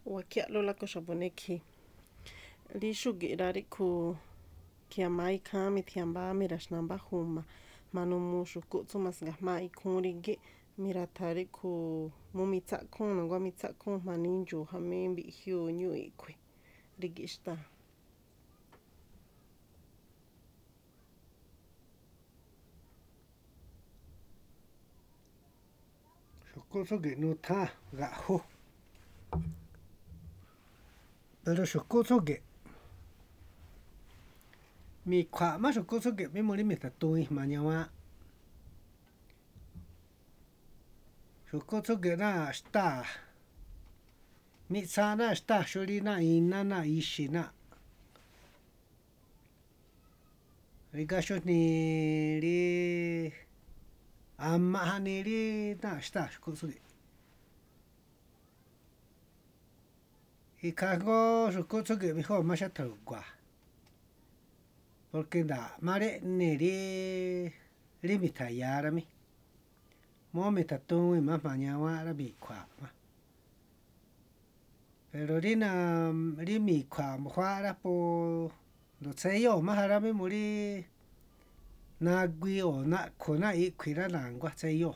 wakialo la koshaboneki li shugira riku kiamai kami tiamba mirashnamba huma manumu shukutsu masgahma ikunrige miratari ku mumitsakun ngwa mitsakun maninju hamimbi hiu nyu ikwe rigishta Shokotsuge no ta ga ho. Pero shokotsuge mi kwa ma shokotsuge mi mori mi tatui manyawa. Shokotsuge na shita. Mi sana shita shori na ina na ishi na. Rigasho ni ri amma hani ri na shita shokotsuge. Ikago shokotsuge mi ho mashataru kwa. Porque da mare neri limitayara mi. Mo me tatui ma manyawa ra mi kwa ma. Pero rina rimi kwa mhuara po no tseyo maharami muri nagui o na kona ikwira nangwa tseyo.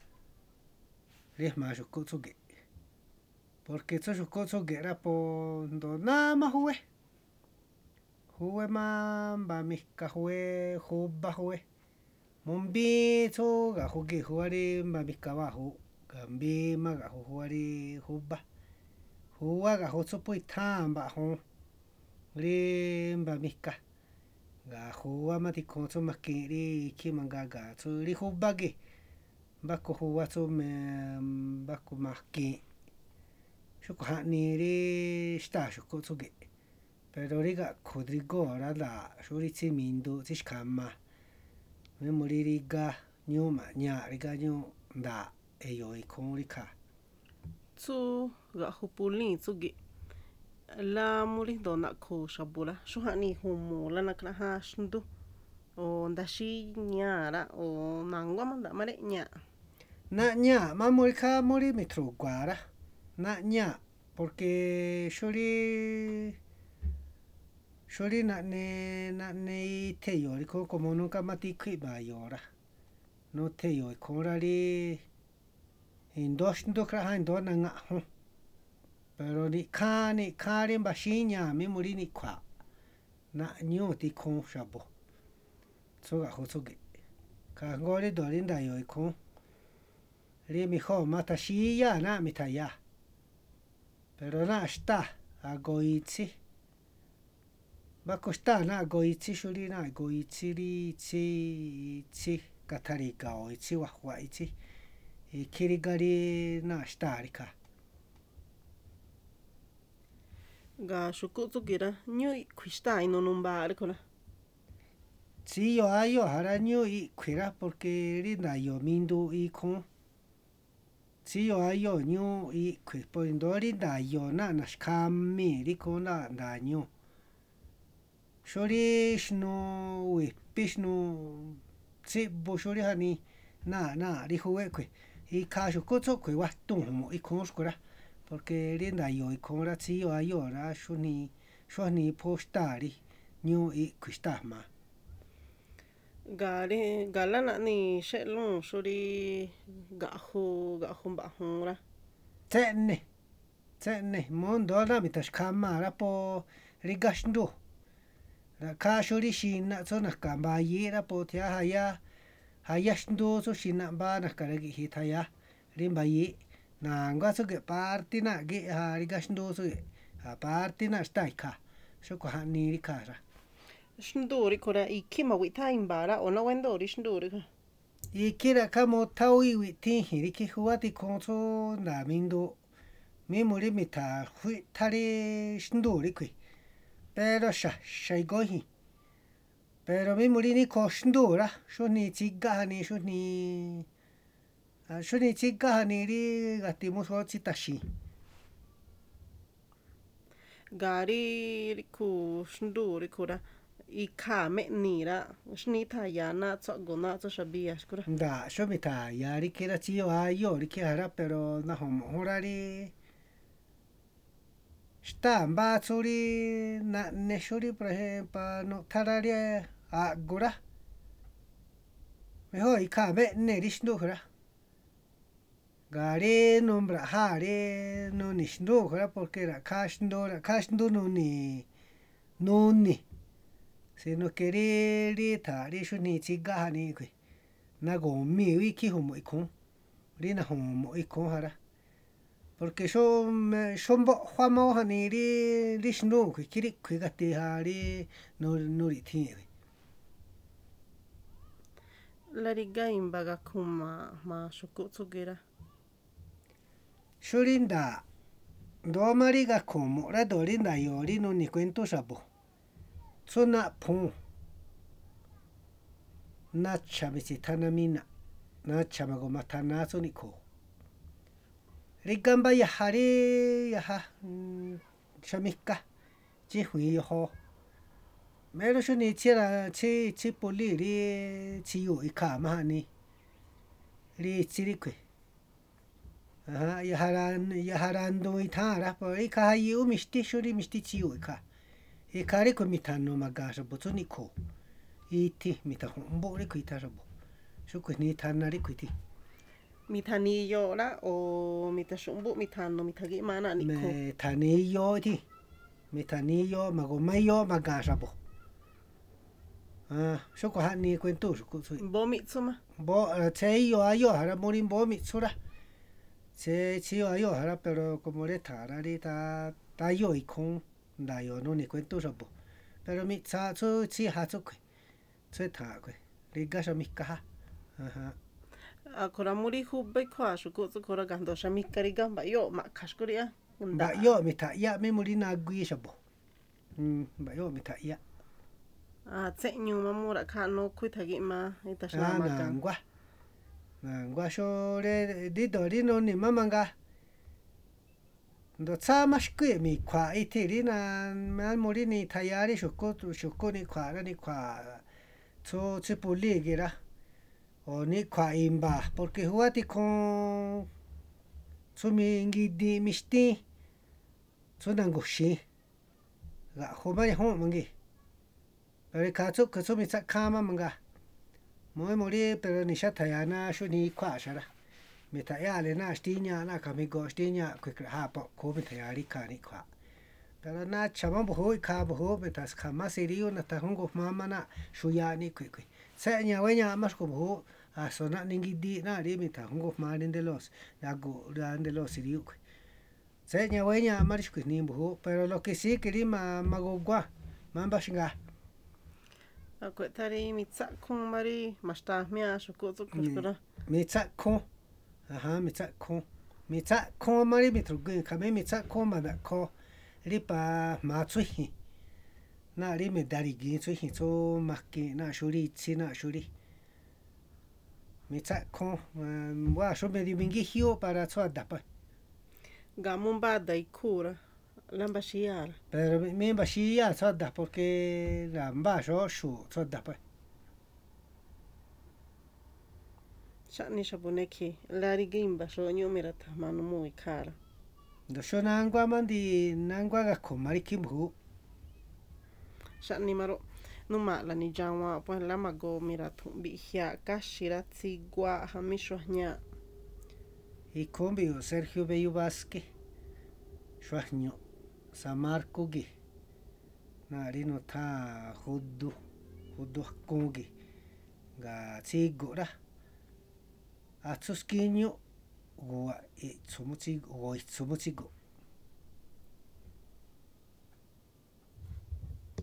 Rihma shokotsuge. Porque tso shokotsuge ra po ndo nama huwe. Huwe ma mba mika huwe hubba huwe. Mumbi tso ga huge huwari mba mika wa hu. Gambi ma ga huwari hubba. Huwa ga hu tsopo itamba hu. Ri mba mika. Ga huwa matiko tso makiri iki mangaga. Tso ri hubba ge. Bako huwa tso me bako maki. Shoko hani ri shita shokotsuge. Pero riga kudrigo rada shuri tsi mindu tsi shkama. Memori riga nyu ma nya riga nyu nda eyo ikon rika. tsu ga hupulin tsugi la muri dona ko shabura shuhani humu la nakraha shndu o ndashi nyara o nangwa manda mare nya Na nya mamori ka mori mitro guara. Na nya porque shuri na ne teyo riko como nunca mati kuiba yora. No teyo ikora ri indoshndo kraha indo na nga hu. Pero ni kari mbashi nya mi muri ni kwa. Na nyu ti kon shabo. Tsoga hotsuge. Ka ngori dori nda yo ikon. Ri mi ho mata shi ya na mitaya. Pero na shita agoitsi. Bako shita na agoitsi shuri na agoitsi ri itsi katari gao itsi wahwa itsi. Kirigari na shita rika. ga shukutsugira nyu ikwishta ino numba rikona Tsi yo ayo hara nyu ikwira porque ri na yo mindu ikon. Tsi yo ayo nyu ikwi. Por indori na yo na shkami riko na nyu. Shori shnu wipi shnu tsi bo shori hani na ri huwe kwe. Ika shukutsu kwe watu humo ikon shkura. Porque ri na yo ikon ra tsi yo ayo ra shoni po shtari nyu ikwishta ma. ga lana ni shelun shuri ga hu mba hunra Tsene mondo na mitashkama ra po rigashndo. Ra ka shuri shina tso na kamba yira po tia haya shndo tso shina ba na karagi hitaya rimba yi. Na nga tso ge parti na ge rigashndo tso ge. Parti na shtai ka. Shoko hani rika ra. shndu rikora iki mawita imbara ona wendo ri shndu rika Ikira ka mo tawi witi hiriki huwati konso na mindo. Mi muri mita hui tari shndo rikwi. Pero shaigohi. Pero mi muri ni ko shndo ra. Shoni tsiga hani shoni tsiga hani ri gati muso tsitashi. ga ri riku shndu rikora ika me nira shnita yana tso gona tso shabia shkura Da shomita ya rikira tsiyo ayo riki hara pero na homo horari Está ba tsuri na neshuri por ejemplo no tararia agura. Mejor y cabe nerishnuhra. Gare nombra hare no nishnuhra porque era kashndo no ni sino que ri tari shuni chiga ni kwe na go mi wiki homo ikon ri na homo ikon hara porque son bo hwamo hani ri shnu kwe kiri kwe gati hari no ri ti Lariga imbaga kuma ma shukutsugira. Shurinda do mariga como ra dorinda yori no ni cuento sabo tsuna pon na chabisitana mina na chamago matana soniko rigamba ya hari ya ha shamika chi hui ho mero shuni chira chi poli ri chi yu ikama ni ri chirikwe ya harando itara por ika yu mishti shuri mishti chi yu ika ikari ko mitano magasha botsoniko iti mitahombo ri kuitara bo shukwe ni tanari kuiti Mitani yo la o mitashumbu mitano mitagi mana niko. me tani yo ti mitani yo mago mayo magasha bo shoko hani cuento shoko sui Bo mitsuma. bo che yo ayo hara morin bo mitsura che yo ayo hara pero como le tarari ta yo ikon da yo no ni cuento shabo pero mitsa tsu chi ha tsu kwe tsu ta kwe rigasha mikaha Akora muri hubbe kwa shukutsu kora gando shamikari gamba yo makashkuria. ba yo mita ya me muri na gui shabo ba yo mita ya Tsenyu mamura kano kuitagi ma itashamaga. ngwa sho re di do ri no ni mamanga ndo tsama shkue mi kwa itiri na ma muri ni tayari shoko ni kwa ra ni kwa tso tsipuli gira o ni kwa imba porque huati con tsumi ngidi mishti tsunangoshi ga hoba ya ho mangi pero katsu mi tsakama manga muri pero ni shatayana shuni kwa shara mitayale na stinya na kamigo stinya kwikra hapo ko mitayari kani kwa pero na chama boho ka boho betas kama sirio na tahungo mama na shuyani kwikwi senya wenya mas ko boho asona ningidi na ri mitahungo marin de los yago de los sirio kwi senya wenya marish kwi ni boho pero lo que sí que magogwa mamba shinga Akwetari mitsakun mari mastamia shukutsu kushkura. mitsakon mitsakon mari mitrugun kame mitsakon madako ripa matsuhi na ri medari gi tsuhi tso maki na shuri tsi na shuri mitsakon wa sho me dimingi hio para tso adapa Gamumba daikura. Lamba shiara. pero me bashia tso da porque la mba shu tso adapa Shani shabuneki. Lari gimba sho nyumirata manu muy kara. ndo sho nangwa mandi nangwa ga komari kimbu Shani maro. Numa la ni jawa pues lama go miratu bihia kashira tsigwa hamisho nya. y kombi Sergio Bello Vázquez shwahnyo Samarco gi na rino ta hudu kongi ga tsigora atsuskinyo go itsumo tsigo